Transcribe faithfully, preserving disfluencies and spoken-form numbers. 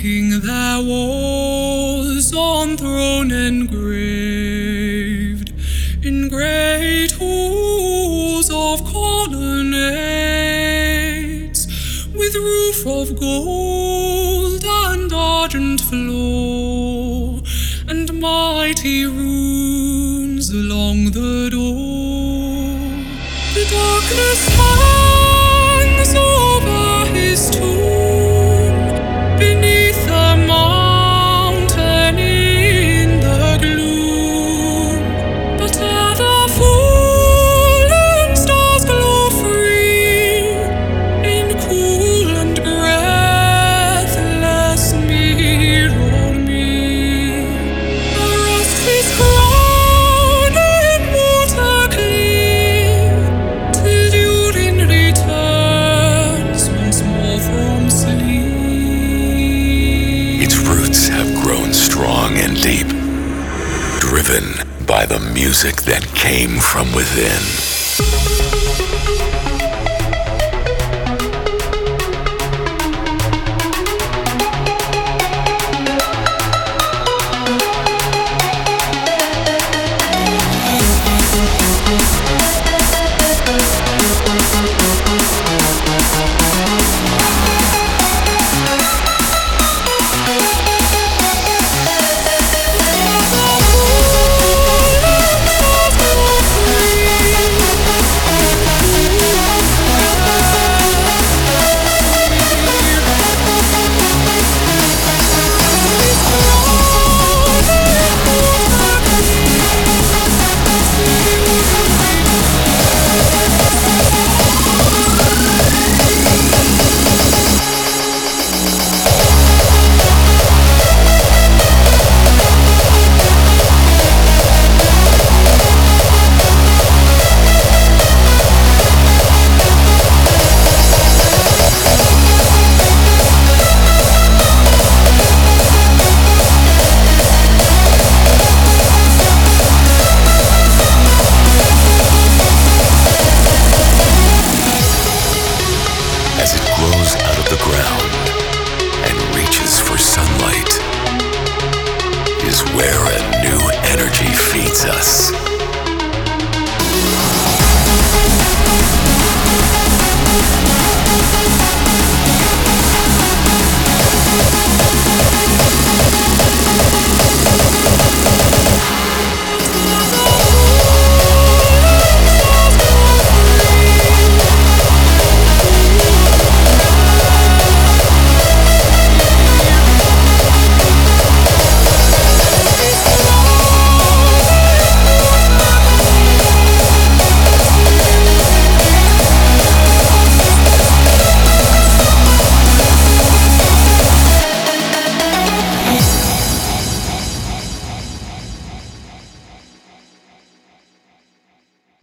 king there was on throne engraved in great halls of colonnades, with roof of gold and argent floor, and mighty runes along the door. The darkness hangs over his tomb, beneath the mountain in the gloom. But ere the fallen stars glow free, in cool and breathless mirror me, arrests his crown in water clear, till Durin returns once more from sleep. Its roots have grown strong and deep, driven by the music that came from within. As it grows out of the ground and reaches for sunlight, is where a new energy feeds us.